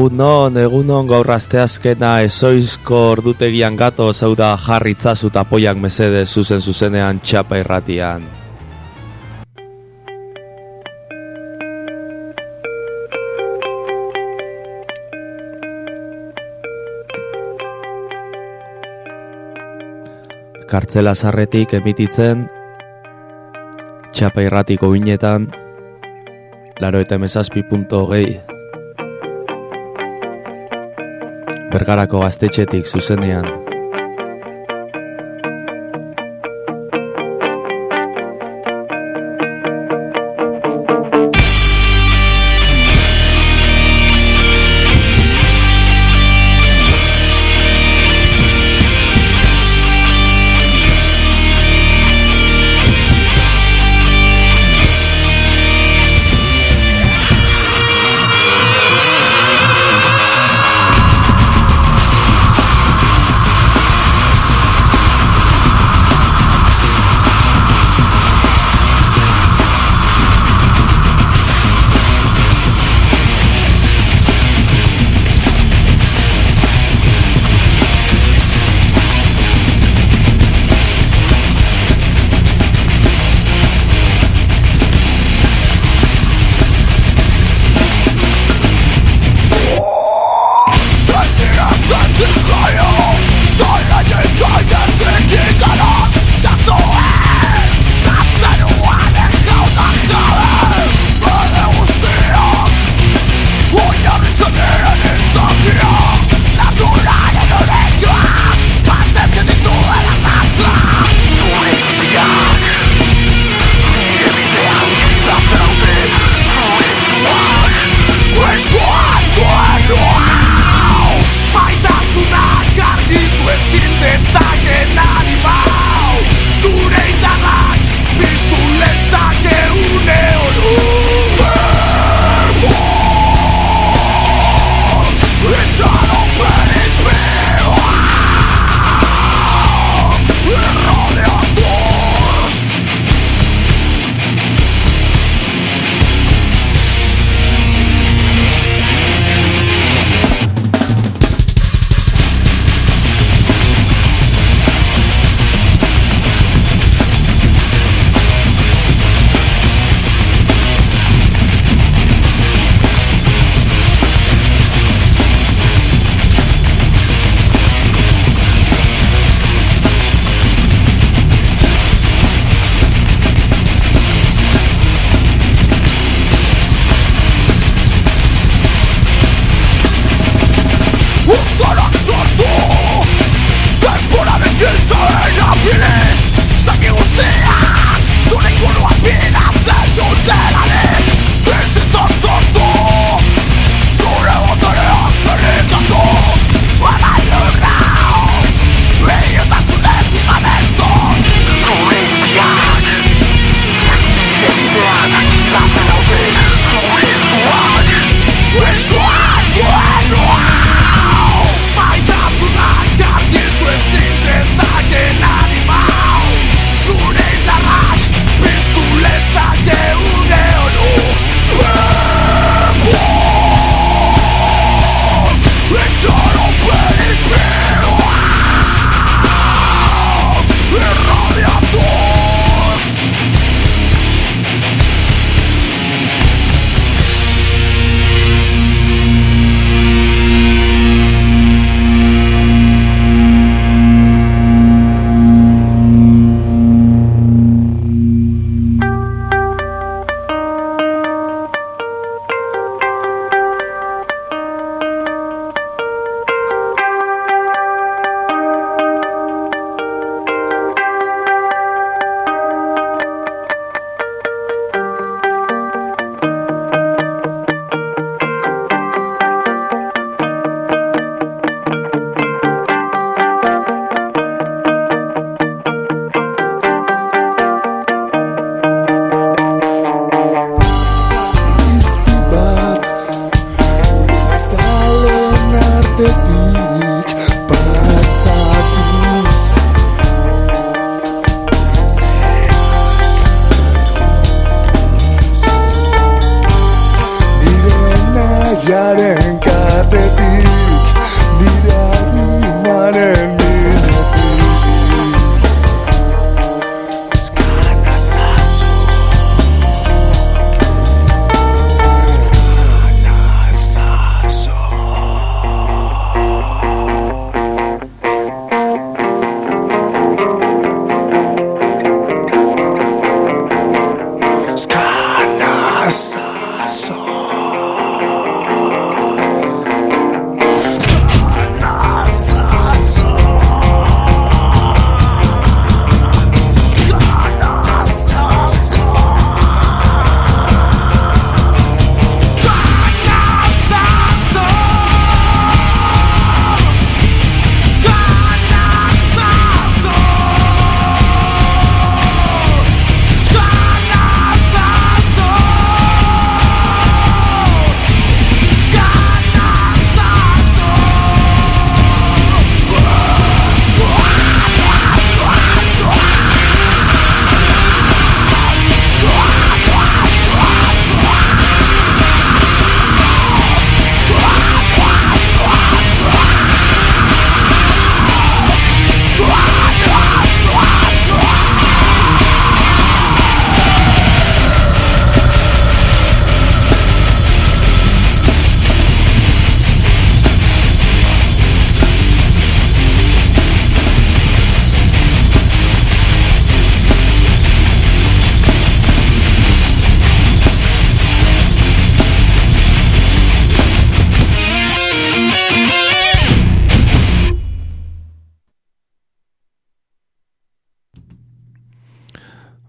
Egunon gaur asteazkena ezoizko ordutegian gato hau da jarri itzazu eta poiak mesede zuzenean Txapa irratian. Kartzela sarretik emititzen Txapa irratiko ginetan 97.2 Bergarako gaztetxetik zuzenean.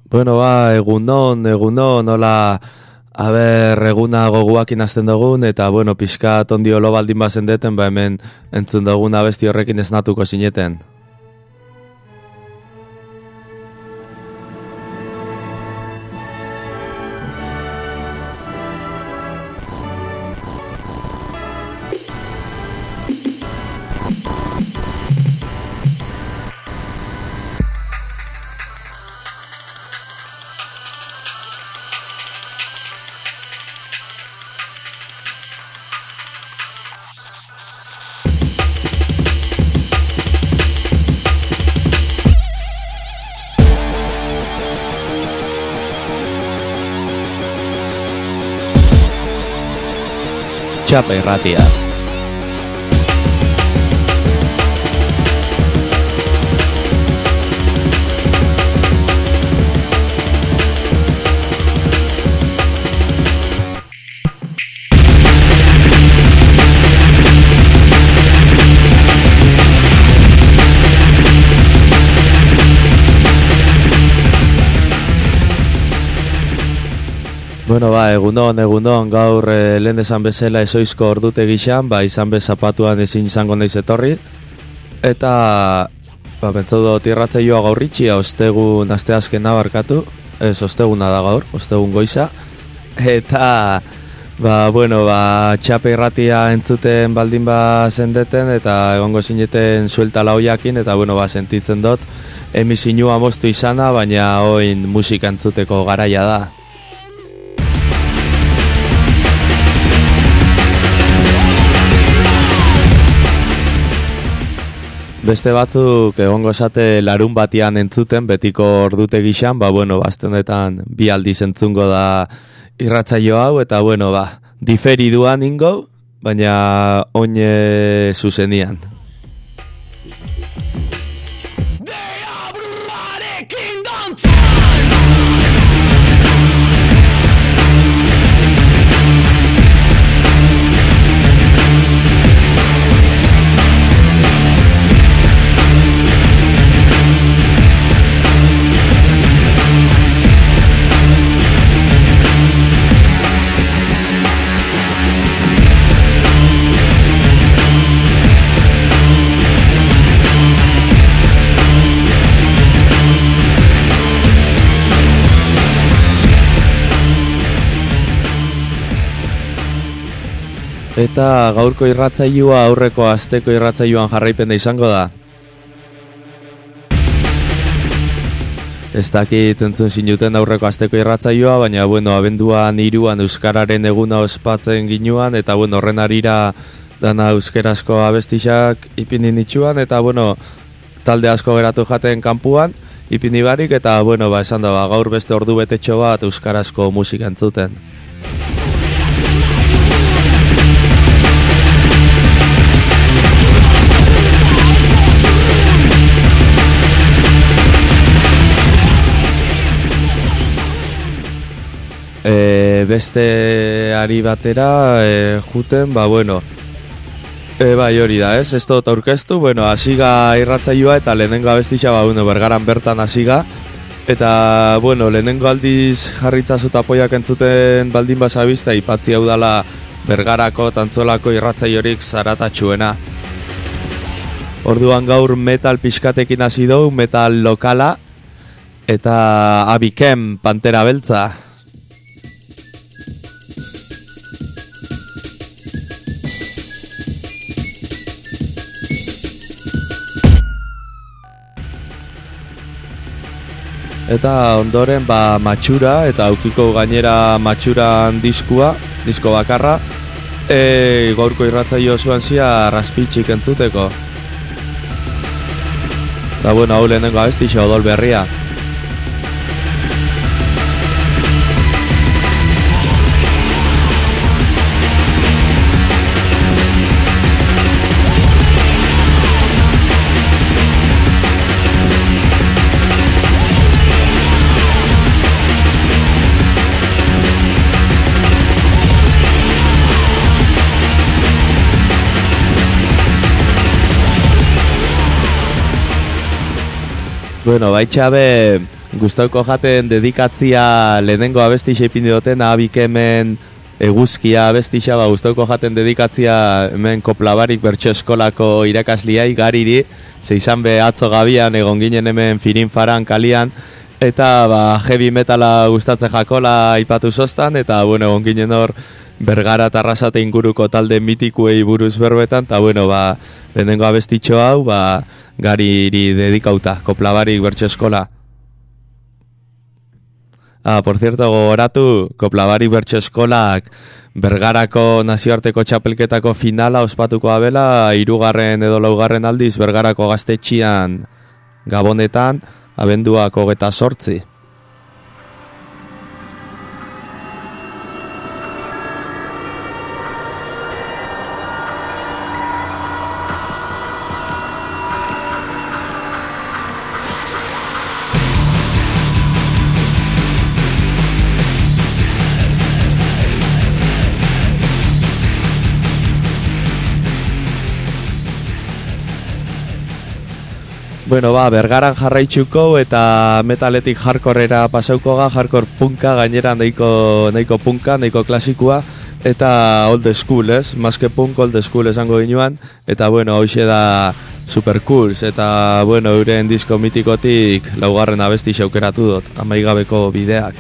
Bueno, egunon, nola, eguna goguak inazten dugun, eta, bueno, pixkat ondio lo baldin bazen deten, hemen entzun dugun abesti horrekin esnatuko sineten. Txapa Irratia. Bueno, egunon, gaur lehen esan bezala ezoizko ordute gixan, izan bez zapatuan ezin izango naiz etorri. Eta, bentsau dut irratzaioa gaur itxia, ostegun asteazkena barkatu, ez osteguna da gaur, ostegun goiza. Eta, Txapa Irratia entzuten baldin zendeten, eta egongo zineten suelta laoiakin, eta, sentitzen dut, emisinua moztu izana, baina oin musika entzuteko garaia da. Beste batzuk egongo esate larun batian entzuten, betiko ordute gixan, aztenetan bi aldiz entzungo da irratzaio hau, eta diferiduan ingo, baina oine zuzenian. Eta gaurko irratzailua aurreko asteko irratzailuan jarraipena izango da. Ez dakit entzun zinuten aurreko asteko irratzailua, baina abenduan 3 euskararen eguna ospatzen ginuan, eta horren harira dana euskarazko abestixak ipini nitxuan, eta talde asko geratu jaten kanpuan ipini barik, eta esan da gaur beste ordu betetxo bat euskarazko musika entzuten. Beste ari batera juten, bai hori da, ez dut aurkeztu, hasiga irratzaioa eta lehenengo abestixa, bergaran bertan hasiga, eta, lehenengo aldiz jarritzazu tapoiak entzuten baldin bazabizta, ipatzi hau dala bergarako tantzolako irratzaiorik zaratatxuena. Orduan gaur metal pixkatekin hasi dugu, metal lokala, eta Abikem Pantera Beltza. Eta ondoren matxura, eta aukiko gainera matxuran disko bakarra, gaurko irratzaio zuan zia raspitxik entzuteko. Eta hau lehenengo abestixa Odol Berria. Baitxabe gustauko jaten dedikatzia lehenengo abesti xeipin duten abik hemen eguzkia abestixa, gustauko jaten dedikatzia hemen koplabarik bertso eskolako irakasliai gariri, izan be atzo gabian egon ginen hemen firin faran kalian, eta heavy metala gustatzen jakola aipatu zostan, eta egon ginen hor Bergara eta Arrasate inguruko talde mitikuei buruz berbetan, eta lehenengo abestitxo hau gariri dedikauta, koplabarik bertso eskola. Por cierto, gogoratu, koplabarik bertso eskolak Bergarako nazioarteko txapelketako finala ospatuko abela, 3. edo 4. aldiz Bergarako gaztetxian Gabonetan, abenduak 28. Bergaran jarraitzuko eta metaletik hardcorera pasauko hardcore punka, gainera nahiko punka, nahiko klasikua, eta old school, ez? Maske punk old school esango ginuan, eta hoxe da Super Cools, eta euren disko mitikotik 4. abesti xaukeratu dut, Amaigabeko bideak.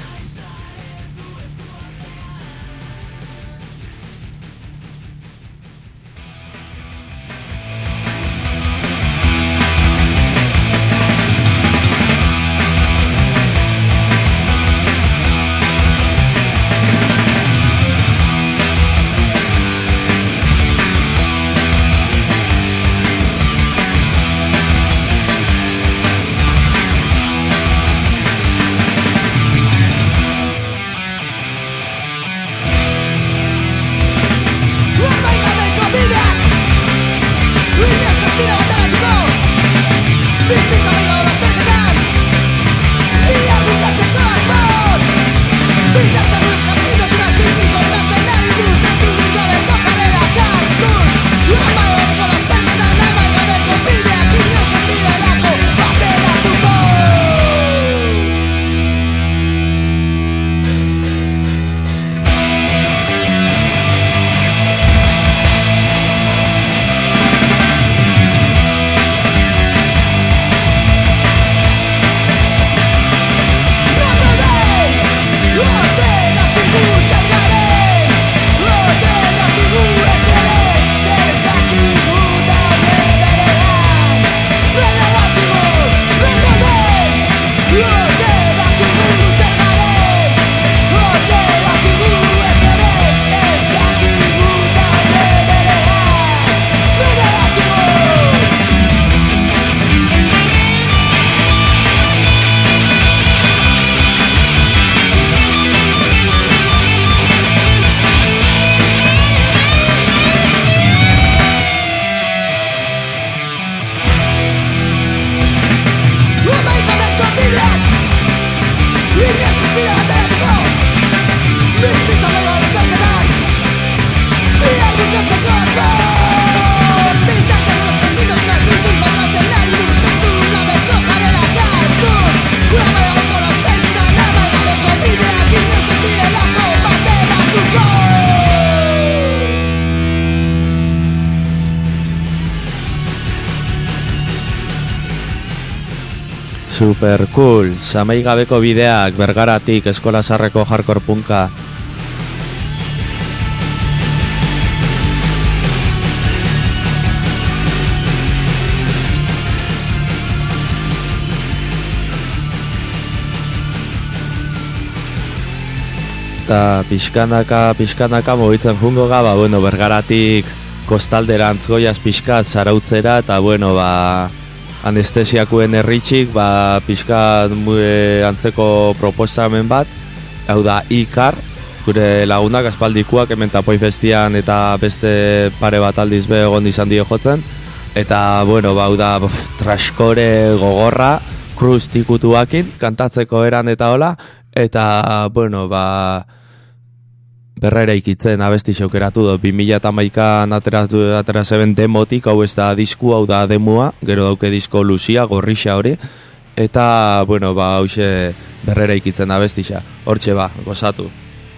Super cool, Amaigabeko bideak, Bergaratik, Eskola Zaharreko hardcore punka. Eta pixkanaka mogitzen jungo ga, Bergaratik kostalderantz goiaz pixkat zarautzera, eta anestesiakuen erritxik, pixka antzeko proposamen bat, hau da Ilkar, gure lagunak aspaldikuak hemen Tapoi Festian eta beste pare bat aldiz be egon izan dio jotzen, eta hau da trashcore gogorra, kruz tikutuakin, kantatzeko eran eta hola, eta berrera ikitzen abesti xaukeratu do 2011an atera zeben demotik, hau ez da disku, hau da demua, gero dauke disko luzia, gorrixa hori, eta, bueno, ba, hause berrera ikitzen abestixa. Hortxe ba, gozatu.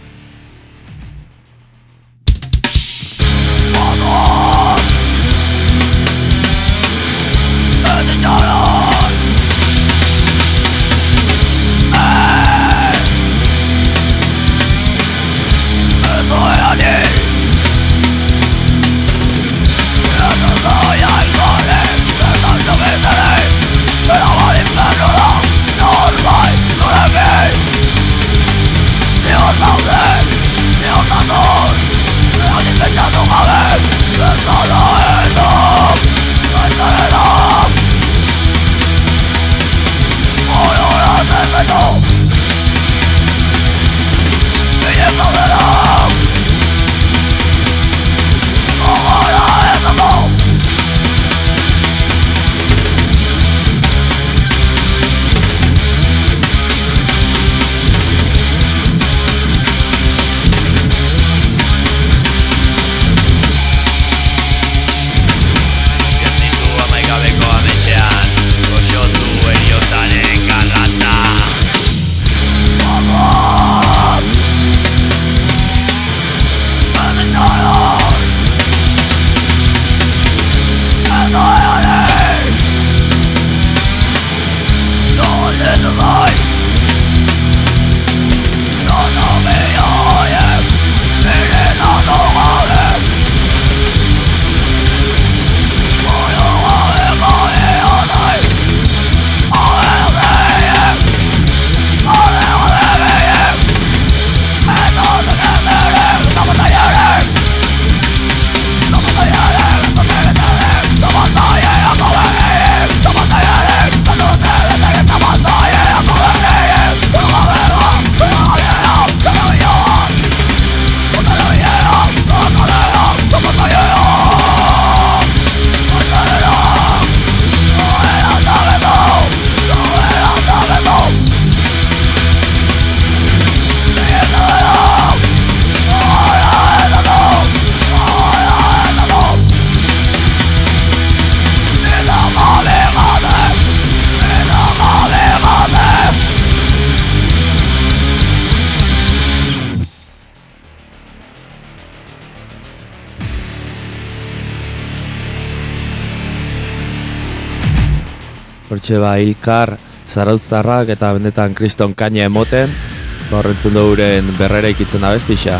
Hortxe ba, Ilkar, Zarauztarrak eta benetan kriston kaina emoten, horrentzun duguren berrera ikitzen abestixa.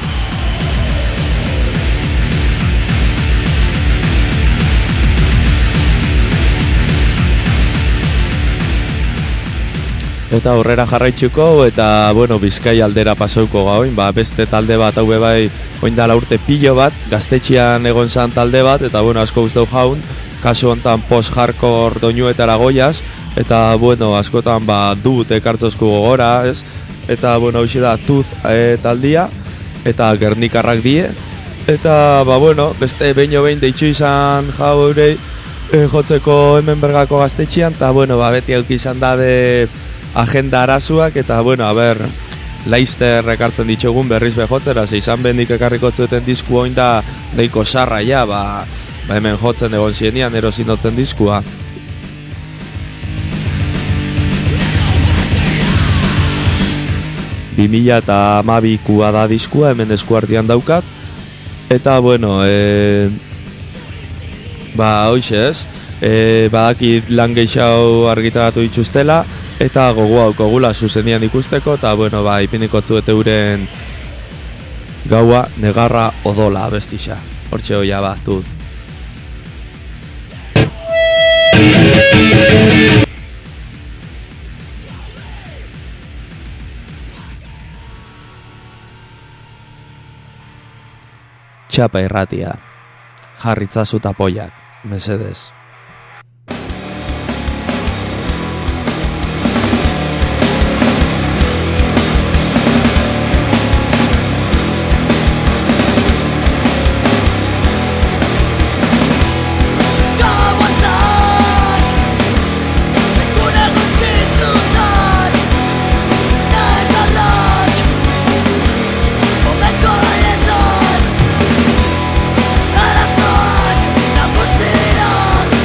Eta aurrera jarraitzuko, eta, bueno, Bizkai aldera pasauko gauin, ba, beste talde bat, hau bai, oindala urte pilo bat, Gaztetxean egon zan talde bat, eta, bueno, asko guztau jaun, kasu hontan post-hardcore doinuetara goiaz, eta, bueno, askotan, ba, dut ekartzozku gogora, ez? Eta, bueno, hau da, Tuz taldia, eta Gernikarrak die, eta, ba, bueno, beste behin deitxu izan jau eurei, jotzeko hemen Bergako Gaztetxean, eta, bueno, ba, beti auk izan dabe agenda arazuak, eta, bueno, a ber, Laizter ekartzen ditugun berriz behotzera, ze izan bendik ekarriko zuten disku oin da deiko sarra ja, ba hemen jotzen egon zienian erosinotzen diskua. Bimila eta amabikua da diskua, hemen eskuartian daukat, eta, bueno, ba, hoxe ez, badakit lan gehiago argitaratu dituztela, eta gogoa aukogula zuzenian ikusteko, eta, bueno, ba, ipiniko zuete uren gaua negarra odola abestixa. Hortxe hoia bat, Tut. Txapa irratia, jarritzazu tapoiak, mesedez. Arazoak nagusirak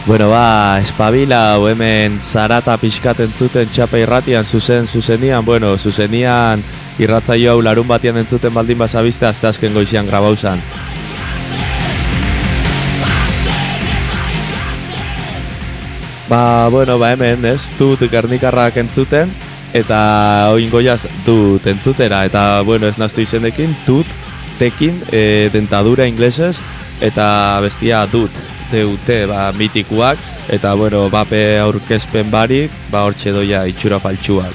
Bueno, espabila, hemen zarata pixkat entzuten txapa irratian, zuzenian, bueno, zuzenian irratzaio hau larun batian entzuten baldin bazabizte, azte azken goizian grabauzan. Bueno, hemen, ez, dut Gernikarrak entzuten, eta oin goiaz dut entzutera, eta, bueno, ez naztu izendekin, dut, tekin, dentadura inglesez, eta bestia dut. Deute, mitikuak, eta, bueno, bape aurkezpen barik, hortxe doia itxura faltsuak.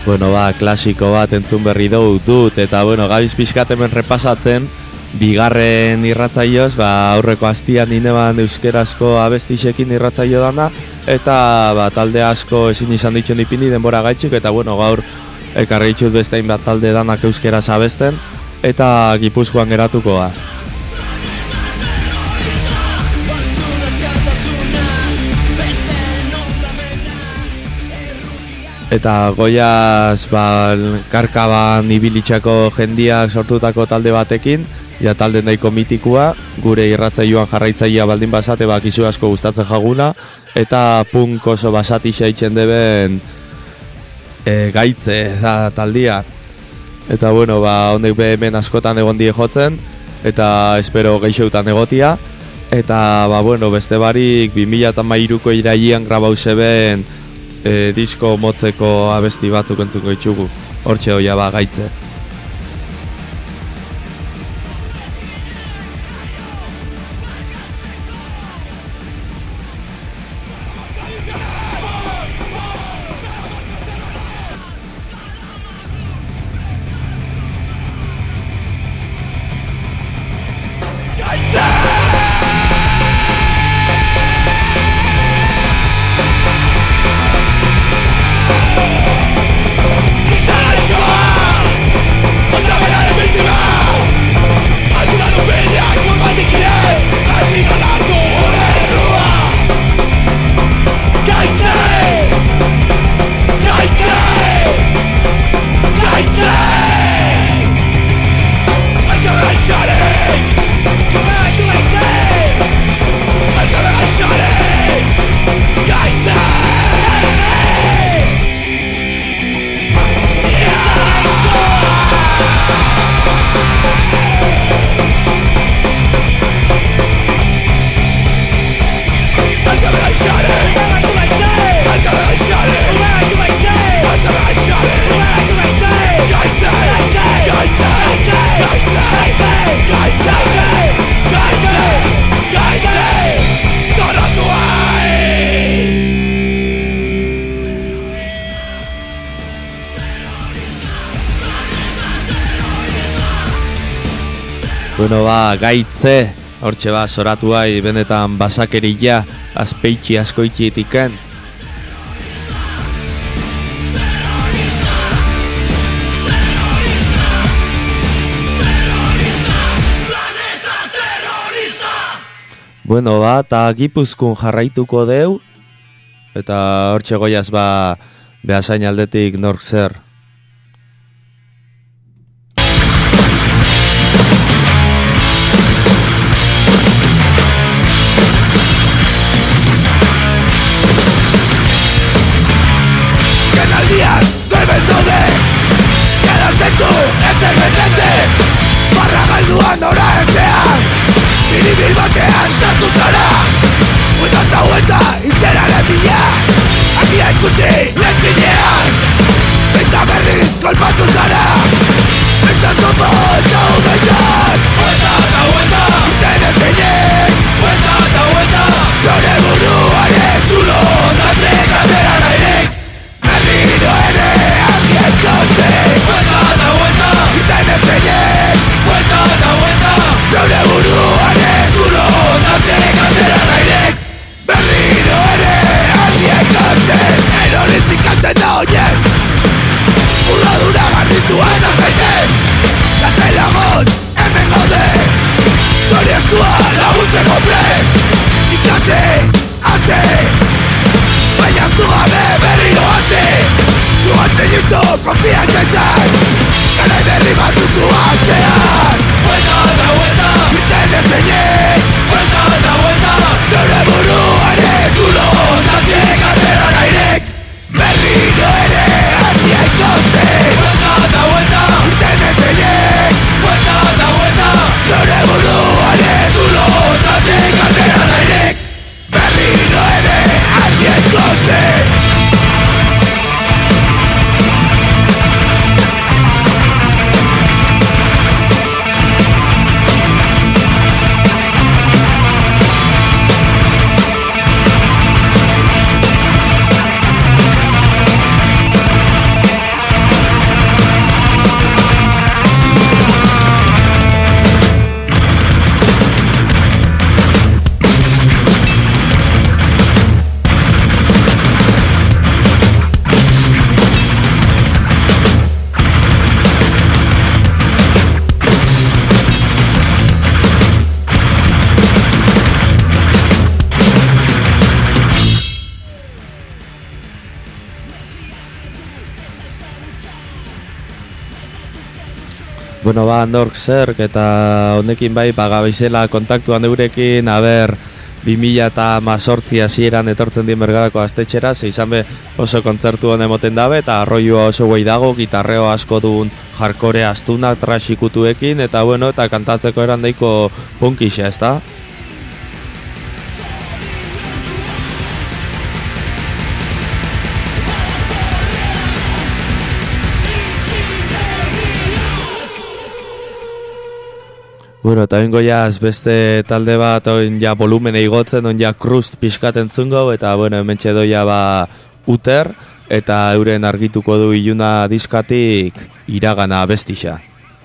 Bueno, klasiko bat entzun berri dut, eta gabiz pixkat hemen repasatzen, bigarren irratzaioz, aurreko hastian ineban euskerazko abestisekin irratzaio dana, eta talde asko ezin izan dituen ipini denbora gaitxik, eta gaur ekarri ditut beste hainbat talde danak euskeraz abesten, eta Gipuzkoan geratuko da. Eta goiaz karkaban ibilitzako jendiak sortutako talde batekin, ja talde nahiko mitikua, gure irratzaioan jarraitzailea baldin basate kizu asko gustatzen jaguna, eta punk oso basatixa itzen deben gaitze da taldia. Eta honek hemen askotan egon die jotzen, eta espero geixeutan egotia, eta beste barik 2013ko irailean grabau zeben disko motzeko abesti batzuk entzuko ditugu. Hortxe hoia gaitze. Gaitze, hortxe soratu bai, benetan basakerila, azpeitxi askoitxitiken. Eta Gipuzkoan jarraituko deu, eta hortxe goiaz behasain aldetik nork zer. Bueno, nork zerk eta honekin bai, gabeizela kontaktuan eurekin, 2018 hasieran etortzen dien Bergarako Gaztetxera, izan be oso kontzertu hon emoten dabe, eta arroioa oso guai dago, gitarreo asko duen hardcore astuna, trashikutuekin, eta bueno, eta kantatzeko eran daiko punkixa, ez da? Bueno, eta oingo jaz beste talde bat oin ja volumene igotzen, oin ja krust pixkaten zungo, eta bueno, hemen txedoia Uter, eta euren argituko du iluna diskatik iragana abestixa.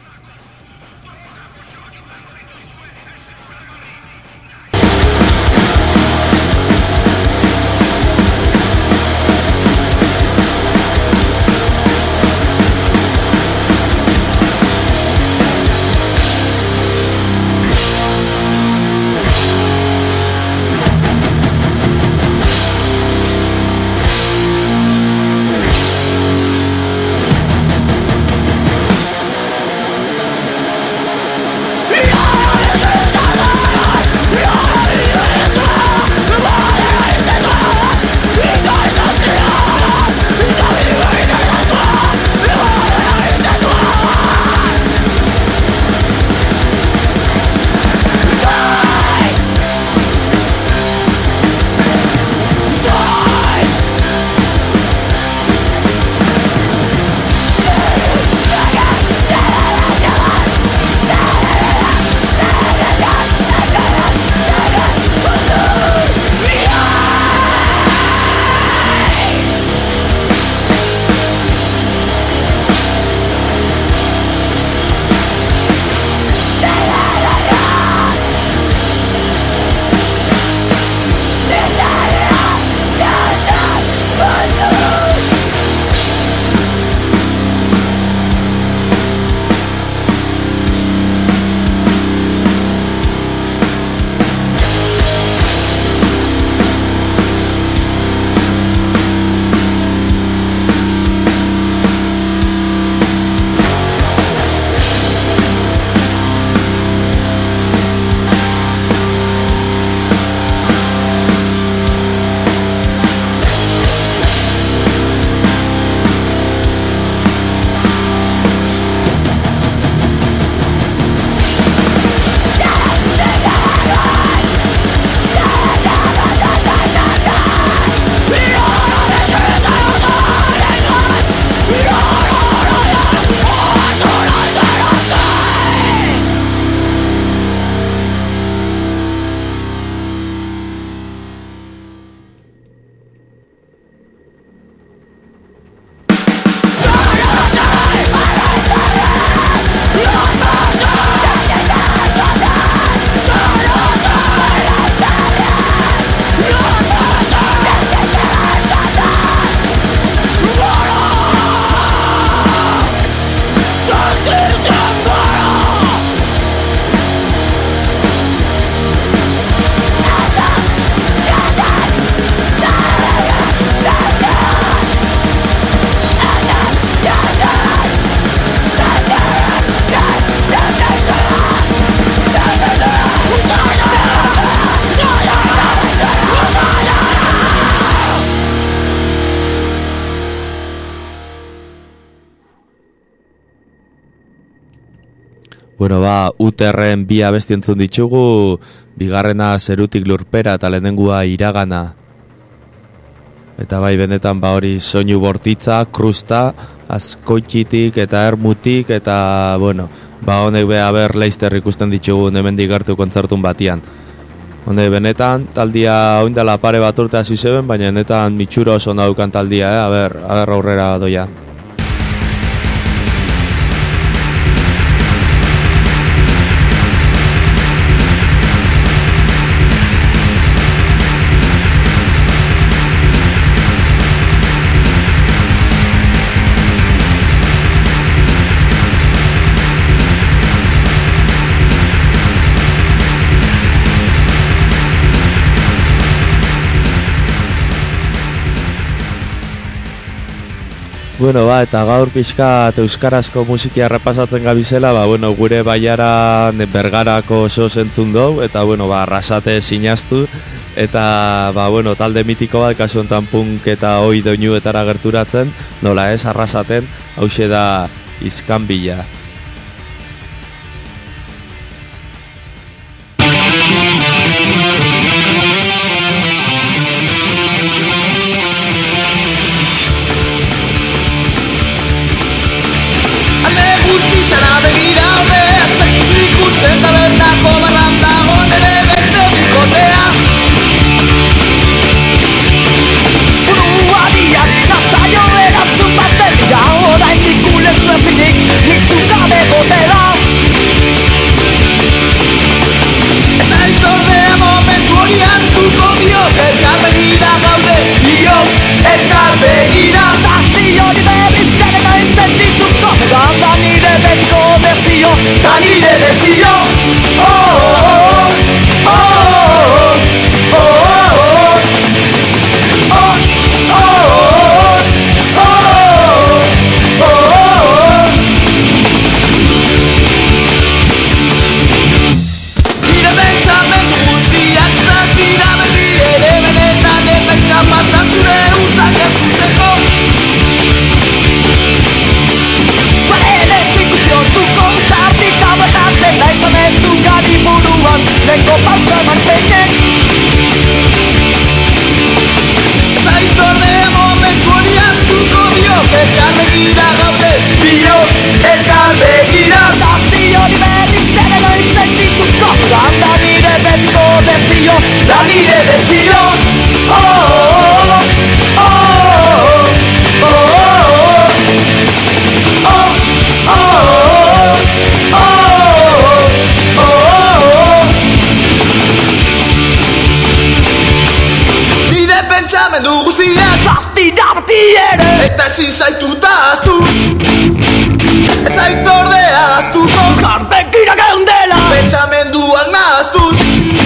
Bueno, Uterren bi abesti entzun ditugu, bigarrena Zerutik Lurpera eta lehenengua Iragana. Eta bai, benetan hori soinu bortitza, krusta, azkoitxitik eta ermutik, eta bueno, honek Leicester ikusten ditugu hemendik gertu kontzertun batian. Honek benetan, taldia oindala pare bat urte hasi zeben, baina benetan mitxuro oso naukan taldia, aurrera doia. Bueno, eta gaur pixka euskarazko musikia repasatzen gabizela, gure baiaran Bergarako oso zentzun dugu, eta, Arrasate sinaztu, eta, talde mitiko bat, kasu enten punk eta oi doinuetara gerturatzen, nola ez, Arrasaten, hauxe da Iskanbila. Tabernako barran dago nere beste bikotea Buruadiak nazaio erantzun bateria orain ikulertu ezinik nizuka begotela Ez aitzordea momentu hori aztuko biok elkar begira gaude biok elkar begira Stazio hori berriz ere nahi sentituko da nire betiko desio da nire desio Lengo pausa manzeinen Zaitordea momentu hori aztuko biok elkar begira gaude biok elkar begira Stazio hori berriz ere nahi sentituko da nire betiko desio da nire desio Pentsamendu guztiak Tastira bati ere Eta ezin zaituta aztu Ez aitordea aztuko Jarbegira geundela Pentsamenduak nahaztuz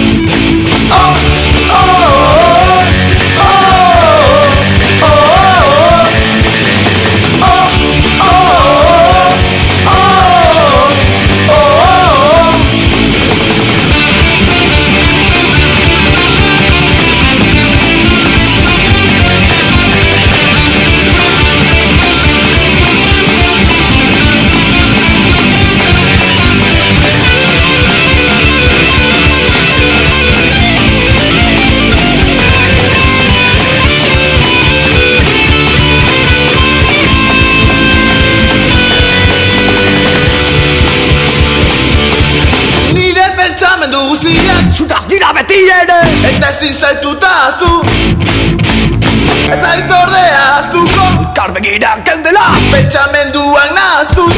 Zutaz dira beti ere Eta ezin zaituta aztu Ez aitordea aztuko Karbegira kendela Pentsamenduak nahaztuz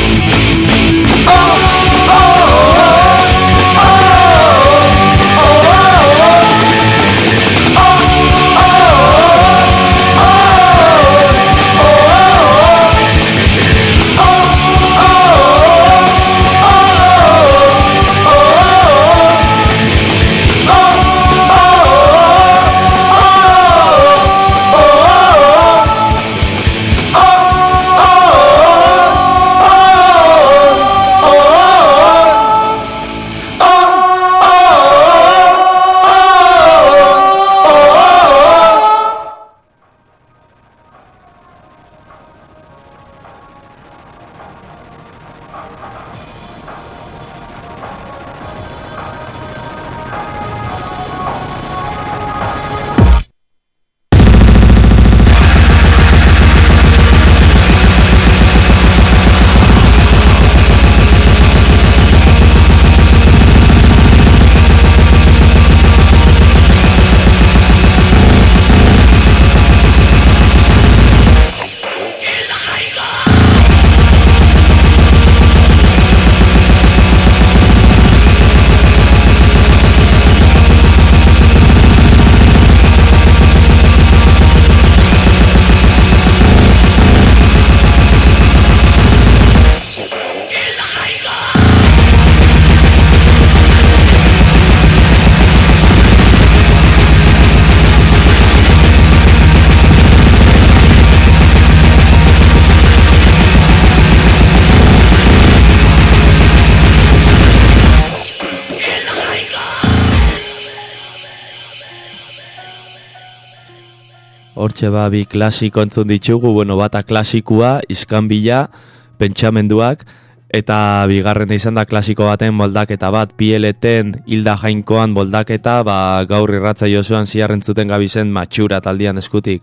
Hortxe bi klasiko entzun ditugu, bueno, bata klasikua, iskanbila, pentsamenduak, eta bigarrena izan da klasiko baten moldaketa bat, PLT-en Hilda Jainkoan moldaketa, gaur irratsaio osoan ziarren zuten gabizen matxura taldian eskutik.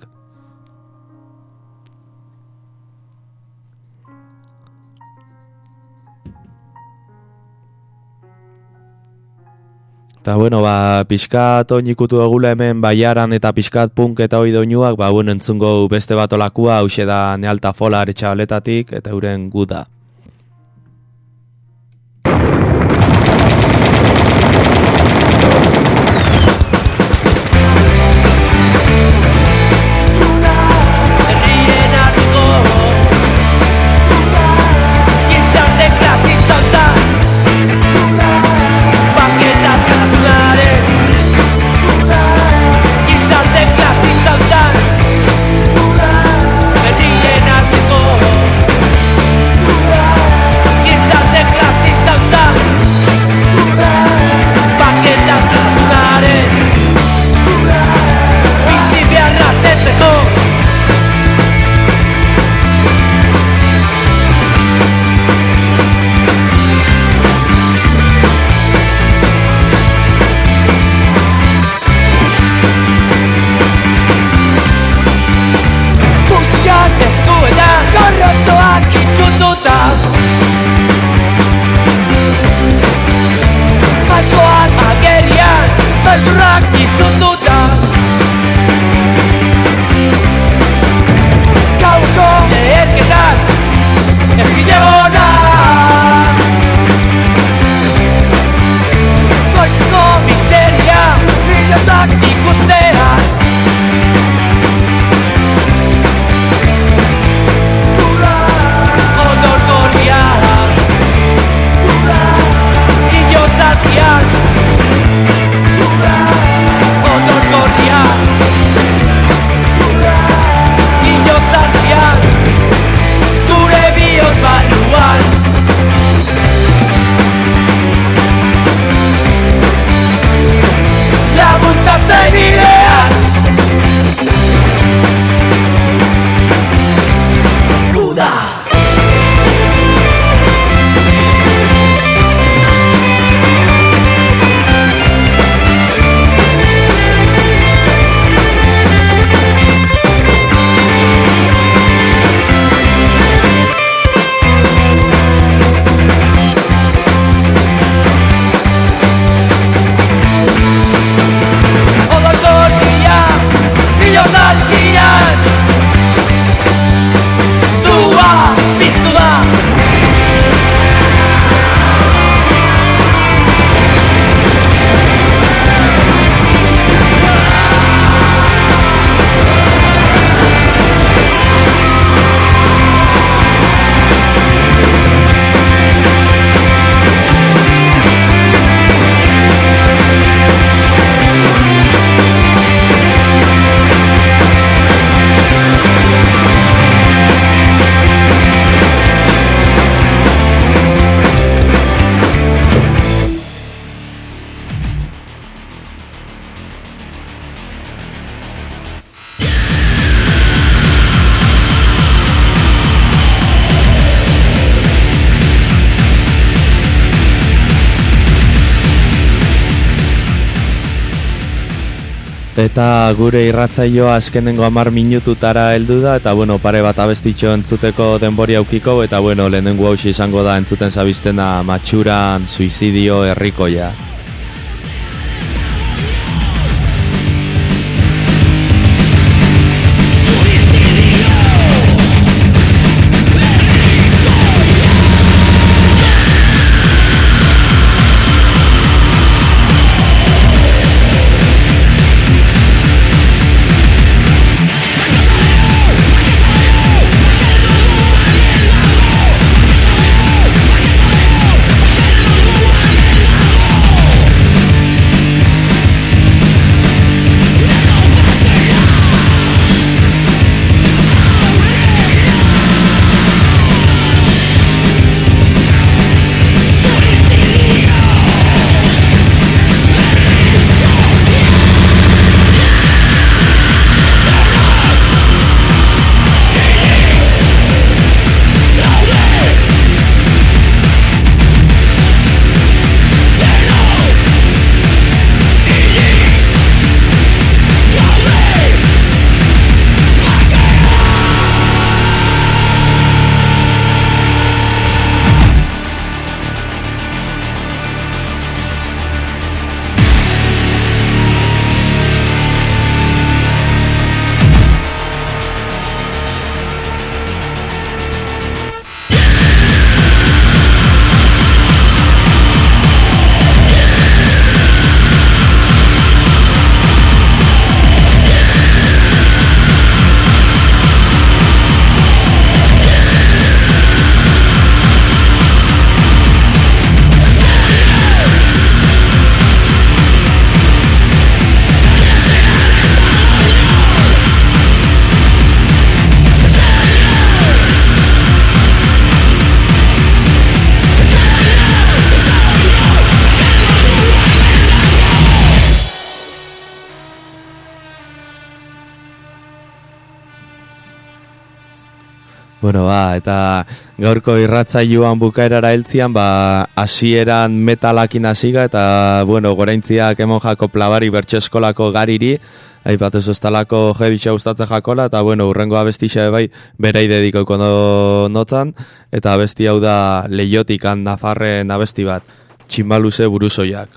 Eta bueno, pixkat oinikutu egula hemen baiaran eta pixkat punk eta hoi doinuak, bueno, entzungo beste bat olakua, hause da Nealta Folar etxabaletatik, eta euren guda. Eta gure irratzaioa azkenengo 10 minututara heldu da, eta bueno, pare bat abestitxo entzuteko denbori aukiko, eta bueno, lehenengo hausi izango da entzuten zabiztena Matxuran Suizidio Herrikoia. Oh, Bueno, eta gaurko irratzaioan bukaerara heltzian, hasieran metalakin hasiga eta, goraintziak emon jako plabari bertso eskolako gariri, aipatu zuztalako jebitxa gustatzen jakola, eta, urrengo abestixe bai, berei dedikauko notzan, eta abesti hau da Leiotikan Nafarren abesti bat, Tximbaluze buruzoiak.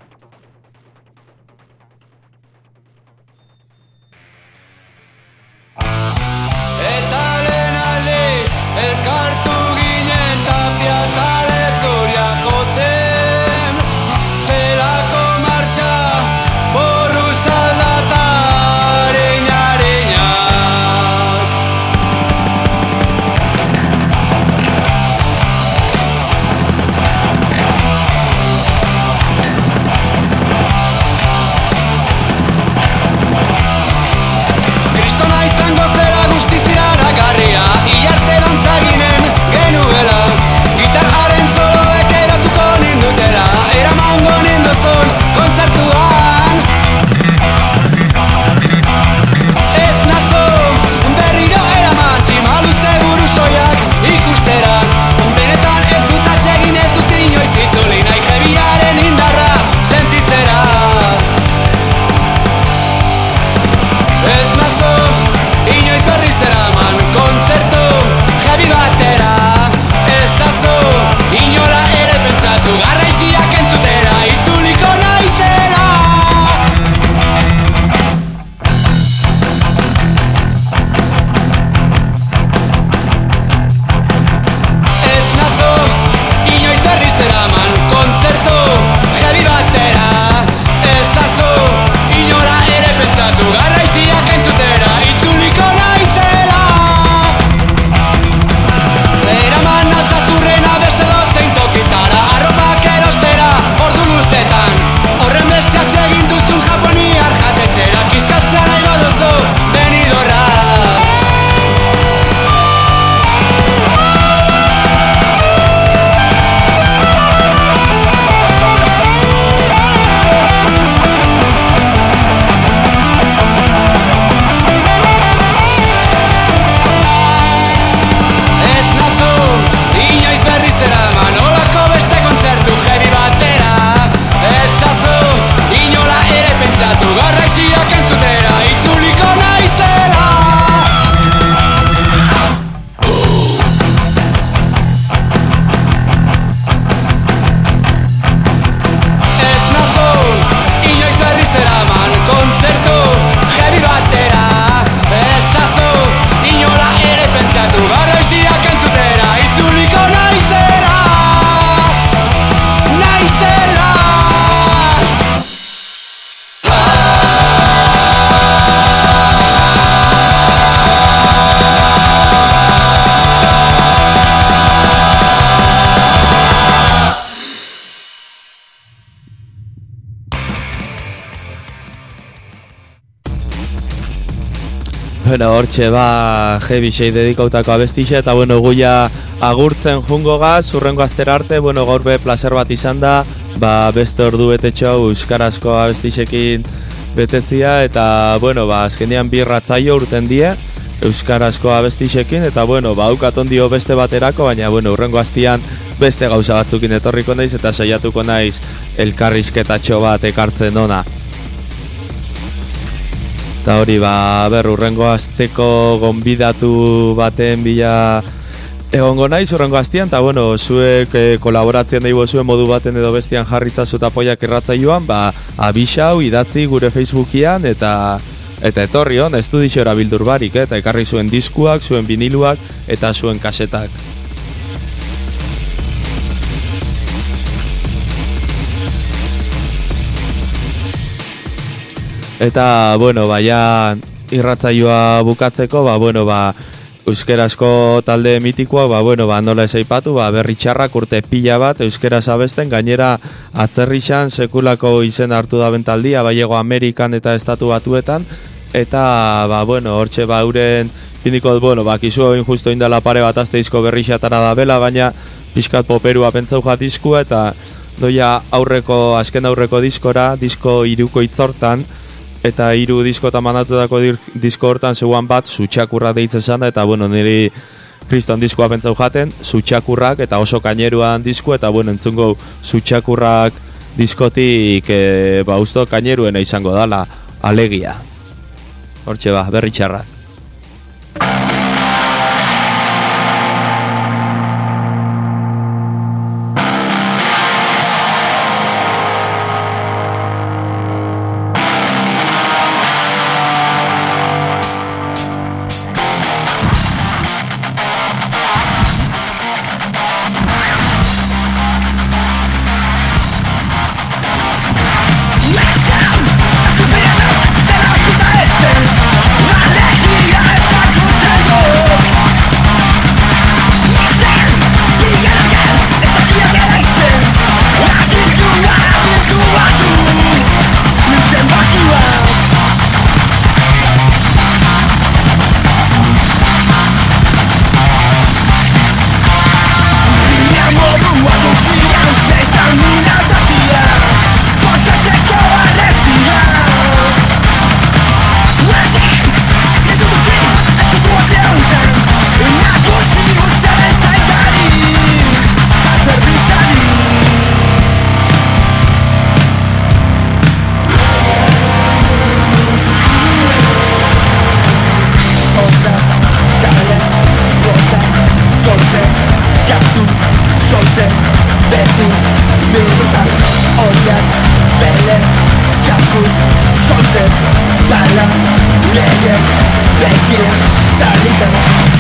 Hortxe jebixei dedikautako abestixe, eta guia agurtzen jungo gaz, urrengo astera arte, gaur be placer bat izan da, beste ordu betetxo euskarazko abestixekin betetzia, eta azkenean bi ratzaio urten die, euskarazko abestixekin, eta aukaton dio beste baterako, baina urrengo astian beste gauza batzukin etorriko naiz, eta saiatuko naiz elkarrizketatxo bat ekartzen ona. Eta hori, urrengo asteko gonbidatu baten bila egongo naiz, urrengo astian, eta zuek kolaboratzen daibo zuen modu baten edo bestian jarritzazu eta poiak irratzaioan, abisau, idatzi gure Facebookian, eta etorri hon, ez du dixora bildur barik, eta ekarri zuen diskuak, zuen biniluak, eta zuen kasetak. Eta, ja irratzaioa bukatzeko, euskerazko talde mitikoa, nola ez aipatu, berri txarrak urte pila bat euskeraz abesten, gainera atzerrixan sekulako izen hartu da bentaldia, baiego Amerikan eta Estatu Batuetan, eta, hortxe euren piniko, kizu egin justo indala pare bat azteizko berri xatara da bela, baina pixkat poperua pentsau jatizkua, eta doia azken aurreko diskora, disko iruko itzortan, eta 3 diskotan mandatutako disko hortan zeuan bat, Zutxakurra deitzen zan da, eta niri kriston diskoa pentsau jaten, Sutxakurrak eta oso kaineruan disko, eta bueno, entzungo Sutxakurrak diskotik usto kaineruena izango dala, Alegia. Hortxe ba, berri txarrak. Solte, bala, lege, beti ez talita.